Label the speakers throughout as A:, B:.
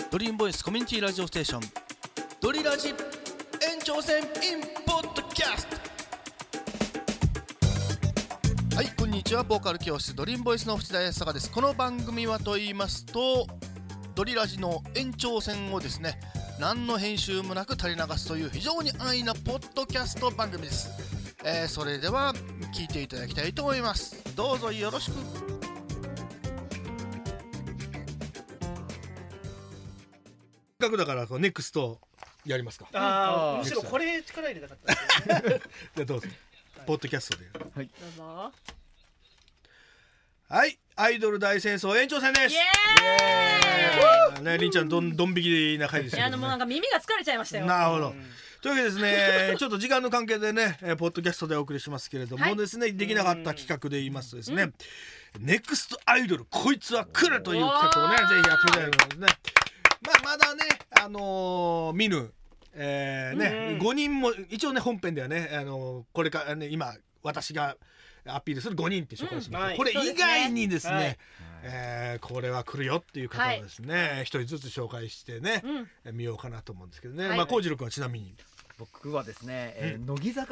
A: ドリームボイスコミュニティラジオステーションドリラジ延長戦 in ポッドキャスト。はい、こんにちは。ボーカル教室ドリームボイスの淵田康隆です。この番組はと言いますと、ドリラジの延長戦をですね、何の編集もなく垂れ流すという非常に安易なポッドキャスト番組です。それでは聞いていただきたいと思います。どうぞよろしく。
B: せっかくだからネクストやりますか。
C: むしろこれ力入れたかったですね。
B: じゃあどうぞ、はい、ポッドキャストで、
D: はい、
E: どうぞ。
B: はい、アイドル大戦争延長戦です。
E: イエーイ。
B: ね、りんちゃんどん引きな回でしたけど、ね、
E: もうなんか耳が疲れちゃいましたよ。
B: なるほど、というわけでですねちょっと時間の関係でねポッドキャストでお送りしますけれども、はい、ですね、できなかった企画で言いますとですね、ネクストアイドルこいつは来るという企画をねぜひやってみたいと思いますね。まだね見ぬ5人も一応ね本編ではねこれからね今私がアピールする5人って紹介します、はい、これ以外にですね、これは来るよっていう方をですね、一人ずつ紹介してね、見ようかなと思うんですけどね、はい、幸次郎君はちなみに
D: 僕はですね、乃木坂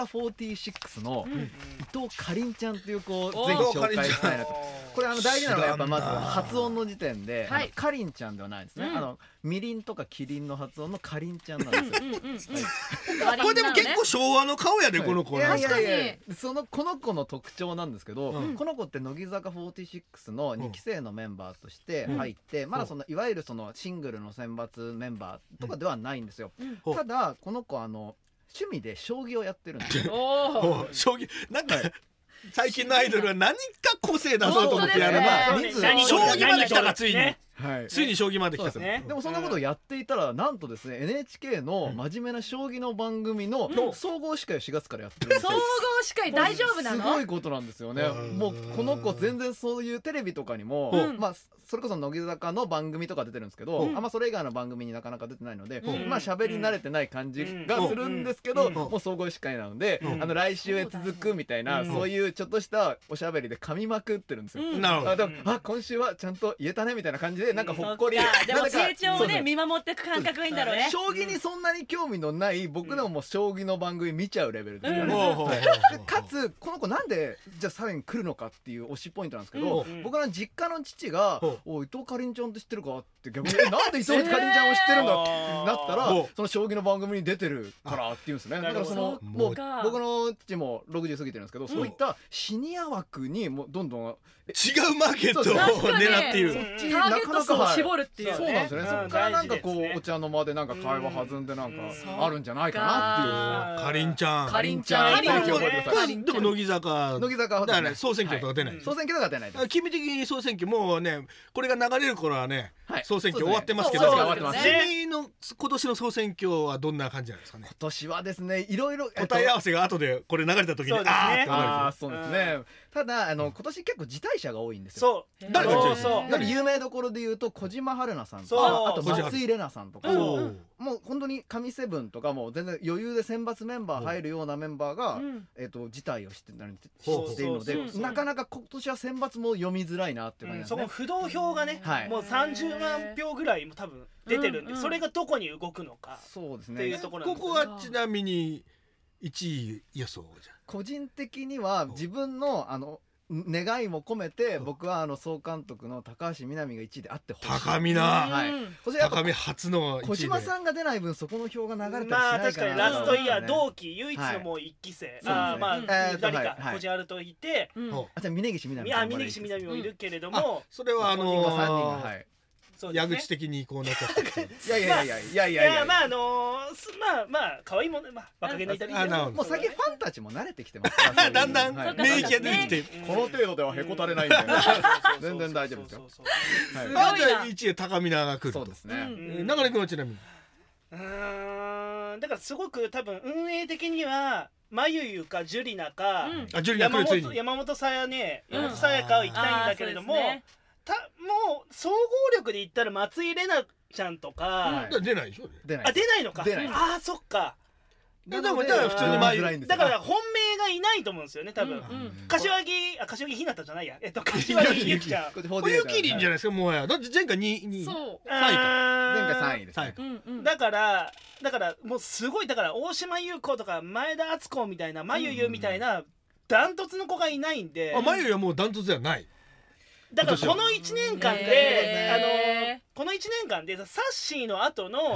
D: 46の伊藤かりんちゃんという子をぜひ紹介したいなと。これ大事なのはやっぱまず発音の時点で、かりんちゃんではないですね、みりんとかキリンの発音のかりんちゃんなんですよ。
B: これでも結構昭和の顔やで、この子。
E: 確かに
D: この子の特徴なんですけど、この子って乃木坂46の2期生のメンバーとして入って、まだいわゆるシングルの選抜メンバーとかではないんですよ。ただこの子趣味で将棋をやってるんですよ。
B: 将棋なんか最近のアイドルは何か個性出そうと思ってやるな。将棋まで来たか、ついに。ついに将棋まで来た。
D: でもそんなことをやっていたら、なんとですね NHK の真面目な将棋の番組の総合司会を4月からやってるんですよ。
E: 総合司会大丈夫なの？
D: すごいことなんですよね。もうこの子全然そういうテレビとかにも、それこそ乃木坂の番組とか出てるんですけど、あんまそれ以外の番組になかなか出てないので、喋り慣れてない感じがするんですけど、もう総合司会なので、来週へ続くみたいな、そういうちょっとしたおしゃべりで噛みまくってるんですよ。今週はちゃんと言えたねみたいな感じで、なんかほっこり。
E: でも成長をね見守っていく感覚がいいんだろうね。
D: 将棋にそんなに興味のない僕でももう将棋の番組見ちゃうレベルですからね。かつこの子なんでじゃあさらに来るのかっていう推しポイントなんですけど、僕の実家の父が伊藤かりんちゃんって知ってるかって逆になんで伊藤かりんちゃんを知ってるんだってなったら、その将棋の番組に出てるからっていうんですね。だからもう僕の父も60過ぎてるんですけど、そういったシニア枠にもうどんどん
B: 違うマーケットを狙っている。
E: ターゲット層を絞るっていうね。
D: そうなんですよね。そこからなんかこうお茶の間でなんか会話弾んでなんかあるんじゃないかなっていう。
B: かりんちゃん。
E: かりんちゃん。
B: でも乃木坂だからね、総選挙とか出ない。
D: 総選挙とか出ないです。
B: 君的に総選挙もうね、これが流れる頃はね、総選挙終わってますけど、今年の総選挙はどんな感じなんですかね。
D: 今年はですね、いろいろ
B: 答え合わせが後でこれ流れた時に
D: そうですね。ただ今年結構辞退者が多いんです
B: よ。誰が辞退者？
D: だから有名どころで言うと小島春菜さんとか、あと松井玲奈さんとか、もう本当に神セブンとかも全然余裕で選抜メンバー入るようなメンバーが辞退をしているので、なかなか今年は選抜も読みづらいなっていう感じですね。
C: そこ不動票がね、もう30万票ぐらいも多分出てるんで、それがどこに動くのかっていうところなんです。
B: ここはちなみに1位予想じゃん。
D: 個人的には自分の願いも込めて、僕は総監督の高橋みなみが1位であってほしい。
B: 高見な、高見初の1位で
D: 小島さんが出ない分そこの票が流れたりしないかな。
C: 確かにラストイヤー同期唯一のもう1期生、2人か小島あるといて、
D: じゃあ峯岸みなみ
C: もいるけれども、
B: それは
D: 3人が
B: 矢口的にこうなっちゃった
D: いや
C: まあ可愛いもんね、若気の至りで
D: もう最近ファンたちも慣れてきてますから、
B: だんだん免疫が出てきて、
D: この程度ではへこたれないんで全然大丈夫ですよ。
B: じゃあ1位高見なが来ると。
D: そうですね。
B: 流れ君はちなみに
C: だからすごく多分運営的にはまゆゆかジュリナか山本さやね、山本さやかは行きたいんだけれども、もう総合力で言ったら松井玲奈ちゃんとか
B: 出ないでしょ。
C: 出ないのか。そっか。
B: でもじゃあ普通に眉
C: だから本命がいないと思うんですよね多分。柏木ひなたじゃないや柏木ゆきちゃん
B: ゆきりんじゃないですかもはや。だって前回2位3位か。
D: 前回3位ですね。
C: だからもうすごいだから大島優子とか前田敦子みたいなまゆゆみたいなダントツの子がいないんで。
B: まゆゆはもうダントツではない。
C: だからこの1年間でこの1年間でサッシーの後の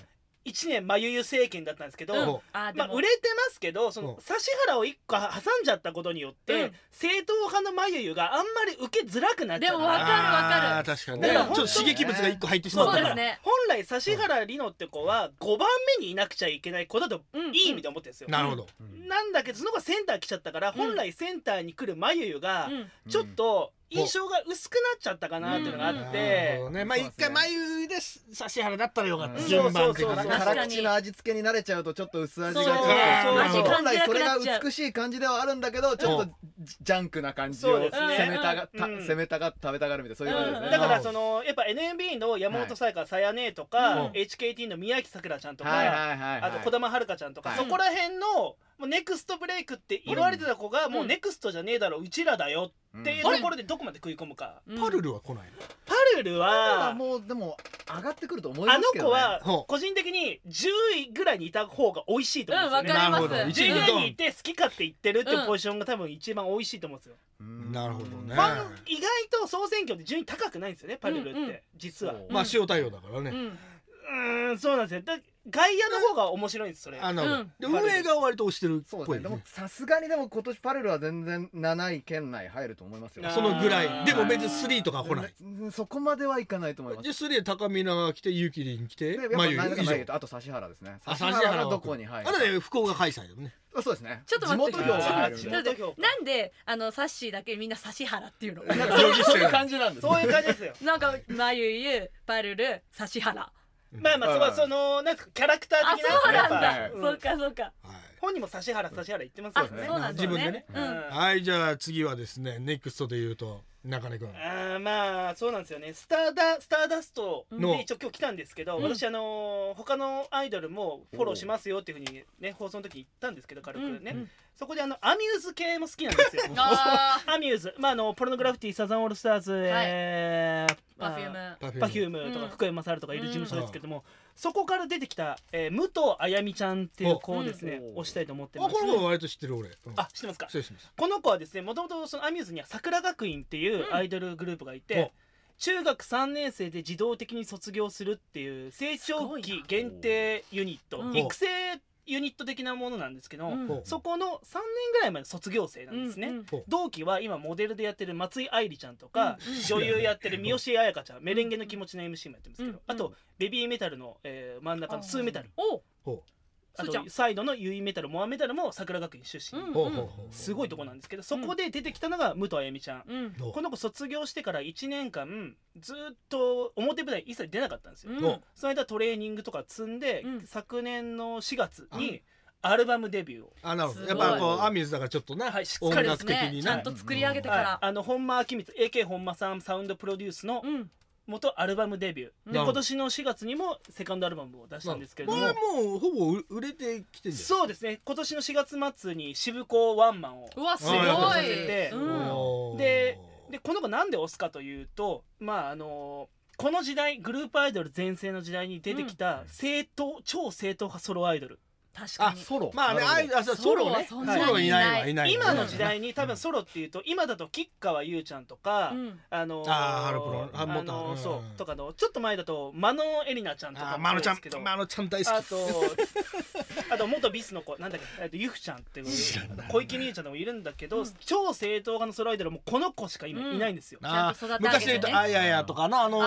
C: 1年まゆゆ政権だったんですけど、売れてますけどその指原を1個挟んじゃったことによって正統派のまゆゆがあんまり受けづらくなっちゃった。
E: でも分かる
B: 確かにね。ちょっと刺激物が1個入ってしまったから。
C: 本来指原莉乃って子は5番目にいなくちゃいけない子だといい意味で思ってるんですよ。
B: なるほど。
C: なんだけどその子がセンター来ちゃったから本来センターに来るまゆゆがちょっと印象が薄くなっちゃったかなっていうのがあって、
B: まあ一回眉で指原だったらよかった。
C: 順番的に
D: 辛口の味付けに慣れちゃうとちょっと薄味が
E: 本
D: 来それが美しい感じではあるんだけどちょっとジャンクな感じを攻めたが食べたがるみたいなそういう感じですね。
C: だからそのやっぱ NMB の山本彩香さやねとか HKT の宮城さくらちゃんとかあと児玉遥ちゃんとかそこら辺のもうネクストブレイクって言われてた子がもうネクストじゃねえだろうちらだよっていうところでどこまで食い込むか。
B: パルルは来ないの？
C: パルルは
D: もうでも上がってくると思いますけどね。
C: あの子は個人的に10位ぐらいにいた方が美味しいと思うんですよね。
E: なるほど。
C: 10位にいて好き勝手言ってるっていうポジションが多分一番美味しいと思うんですよ。
B: なるほどね。
C: 意外と総選挙で順位高くないんですよねパルルって実は。
B: まあ塩対応だからね。
C: そうなんですよ。外野の方が面白いんですそれ。
B: で運営が割と押してるっぽい。
D: でもさすがにでも今年パルルは全然7位圏内入ると思いますよ。
B: そのぐらいでも別に3とか来ない。
D: そこまではいかないと思います。
B: で3で高見永が来てゆきりん来て眉以上。
D: あと指原ですね。
B: 指原
D: はどこに入る？
B: あれ福岡開催よね。
D: そうですね。
E: ちょっと待ってください。なんでサッシーだけみんな指原っていうの？
D: そういう感じなんです。
C: そういう感じですよ。
E: なんかまゆゆパルル指原。
C: まあそのなんかキャラクター的な。
E: そうなんだ。そうか。
C: 本人も指原言ってますよね。
B: 自分でね。はいじゃあ次はですねネクストで言うと中根君。
C: まあそうなんですよね。スターダストで一応今日来たんですけど私他のアイドルもフォローしますよっていうふうにね放送の時に言ったんですけど軽くね。そこでアミューズ系も好きなんですよ。アミューズポルノグラフィティサザンオールスターズPerfume とか福山雅治とかいる事務所ですけどもそこから出てきた武藤あやみちゃんっていう子をですね推したいと思ってます。
B: この子は割と知ってる俺。
C: 知ってますか？この子はですねもともとそのアミューズには桜学院っていうアイドルグループがいて中学3年生で自動的に卒業するっていう成長期限定ユニット育成ユニット的なものなんですけどそこの3年ぐらいまで卒業生なんですね。同期は今モデルでやってる松井愛理ちゃんとか女優やってる三好彩香ちゃんメレンゲの気持ちの MC もやってるんですけどあとベビーメタルの真ん中のスーメタルあとサイドのユイメタルモアメタルも桜学院出身すごいとこなんですけどそこで出てきたのが武藤あやみちゃん。この子卒業してから1年間ずっと表舞台一切出なかったんですよ。その間トレーニングとか積んで昨年の4月にアルバムデビューを。
B: なるほど。やっぱこうアミューズだからちょっとな音楽的に
E: ちゃんと作り上げてから
C: 本間明光 AK 本間さんサウンドプロデュースの元アルバムデビューで今年の4月にもセカンドアルバムを出したんですけれども
B: もうほぼ売れてきてるんじゃない？
C: そうですね。今年の4月末に渋子ワンマンを
E: すごい
C: させてでこの子なんで推すかというとこの時代グループアイドル全盛の時代に出てきた超正統派ソロアイドル。
E: 確かに
D: ソロ
B: ソロね。ソロいない
C: 今の時代に多分ソロっていうと今だと吉川優ちゃんとか
B: ハルプロ
C: そうとかのちょっと前だと真野エリナちゃんとかもそうですけど
B: 真野ちゃん大好き。
C: あと元ビスの子なんだっけゆふちゃんっていう小池美優ちゃんでもいるんだけど超正統派のソロアイドルもこの子しか今いないんですよ。
B: 昔で言うとあややとかな枠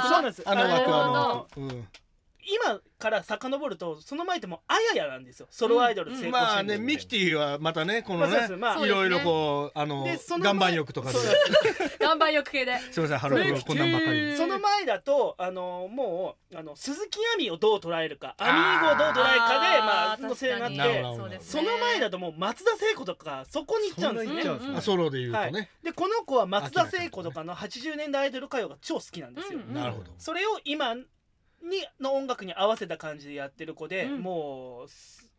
C: 今から遡るとその前でもあややなんですよソロアイドル成功してる。
B: ミキティはまたねこのねいろいろこう岩盤浴とかで
E: 岩盤浴系です
B: いませんハローこんなんばっかり。
C: その前だともう鈴木亜美をどう捉えるかアミーゴをどう捉えるかでのせになってその前だともう松田聖子とかそこに行っちゃうんですよね。
B: ソロで言うとね。
C: でこの子は松田聖子とかの80年代アイドル歌謡が超好きなんですよ。
B: なるほど。
C: それを今の音楽に合わせた感じでやってる子でもう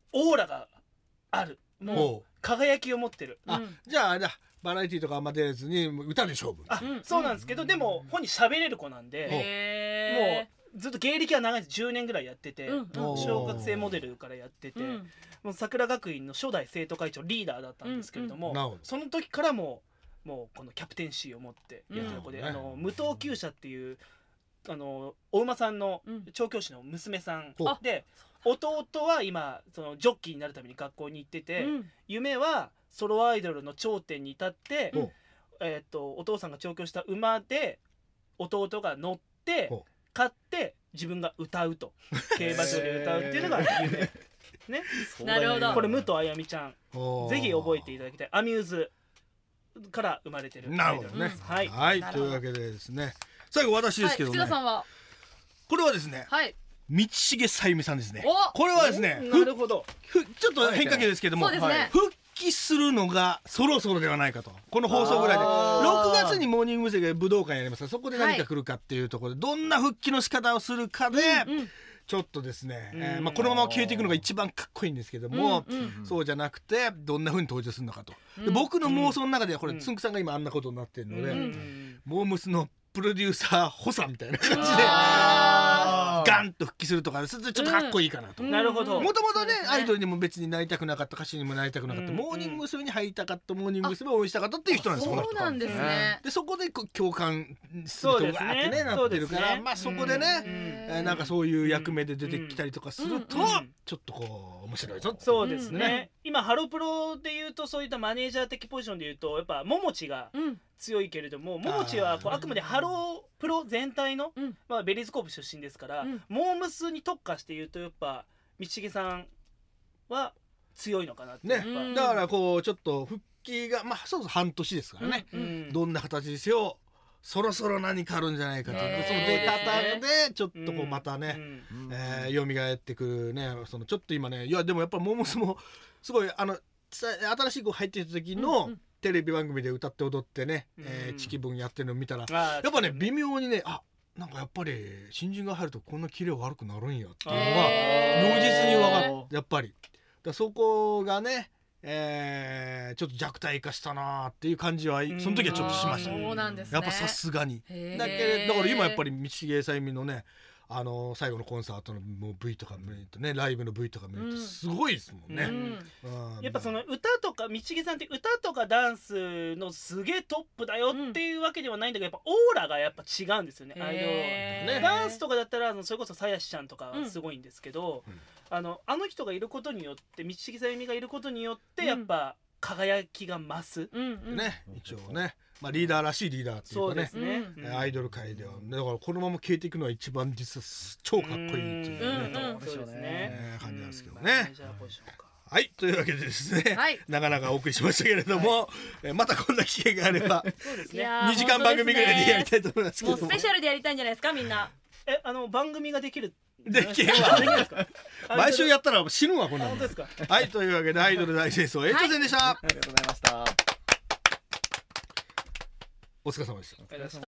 C: オーラがある、もう輝きを持ってる。
B: じゃああれだ、バラエティーとかあんま出ずに歌で勝負。
C: そうなんですけど、でも本人喋れる子なんで、もうずっと芸歴は長いです。10年ぐらいやってて、小学生モデルからやってて、もう桜学院の初代生徒会長リーダーだったんですけれども、その時からもうこのキャプテンシーを持ってやってる子で、無等厩舎っていうお馬さんの調教師の娘さんで、弟は今そのジョッキーになるために学校に行ってて、夢はソロアイドルの頂点に立って、お父さんが調教した馬で弟が乗って勝って自分が歌うと、競馬場で歌うっていうのが夢ね。
E: なるほど。
C: これ武藤あやみちゃん、ぜひ覚えていただきたい。アミューズから生まれてるアイドルです。
B: はい、というわけでですね、最後私ですけどね、
E: 福田さんは
B: これはですね、道重さゆみさんですね。これはですね、
C: なるほど、
B: ちょっと変化球ですけども、復帰するのがそろそろではないかと。この放送ぐらいで6月にモーニング娘。が武道館やりますから、そこで何か来るかっていうところで、どんな復帰の仕方をするかでちょっとですね、このまま消えていくのが一番かっこいいんですけども、そうじゃなくてどんな風に登場するのかと。僕の妄想の中ではこれつんくさんが今あんなことになってるので、モームスのプロデューサー補佐みたいな感じでガンと復帰するとかするとちょっとかっこいいかなと。
C: なるほど。
B: もともとね、アイドルにも別になりたくなかった、歌手にもなりたくなかった、モーニング娘。に入りたかった、モーニング娘。を応援したかったっていう人なんですよ。
E: そうなんですね。
B: でそこで共感する人がわーってねなってるから、まあそこでね、なんかそういう役目で出てきたりとかするとちょっとこう面白いぞ。
C: そうですね。今ハロプロでいうとそういったマネージャー的ポジションでいうとやっぱももちが強いけれども、ももちはあくまでハロプロ全体のベリーズコープ出身ですから、モームスに特化して言うとやっぱ道重さんは強いのかなってね。
B: だからこうちょっと復帰がそうそう半年ですからね、どんな形にせよそろそろ何かあるんじゃないかと。その出方でちょっとこうまたね蘇ってくるね。そのちょっと今ね、いやでもやっぱモームスもすごい新しい子入ってきた時のテレビ番組で歌って踊ってね、チキブンやってるのを見たらやっぱね微妙にね、なんかやっぱり新人が入るとこんなキレ悪くなるんやっていうのが如実に分かって、やっぱりそこがね、ちょっと弱体化したなっていう感じはその時はちょっとしましたね。
E: そうなんですね。
B: やっぱさすがにだから今やっぱり道重さゆみのね最後のコンサートのもう V とか見るとね、ライブの V とか見るとすごいですもんね。
C: やっぱその歌とか道重さんって歌とかダンスのすげえトップだよっていうわけではないんだけど、やっぱオーラがやっぱ違うんですよね。アイドルね、ダンスとかだったらそれこそさやしちゃんとかすごいんですけど、あの人がいることによって、道重さゆみがいることによってやっぱ輝きが増す
B: ね。一応ね、リーダーらしいリーダーっていうかね、アイドル界ではだからこのまま消えていくのは一番実は超かっこいいっていうね感じなんですけどね。はい、というわけでですね、なかなかお送りしましたけれども、またこんな機会があれば2時間番組ぐらいでやりたいと思いますけども、
E: もうスペシャルでやりたいんじゃないですかみんな。
C: 番組ができる
B: できへんわ毎週やったら死ぬわこんなの。
C: 本当ですか。
B: はい、というわけでアイドル大戦争延長戦でした。
D: ありがとうございました。
B: お疲れ様でした。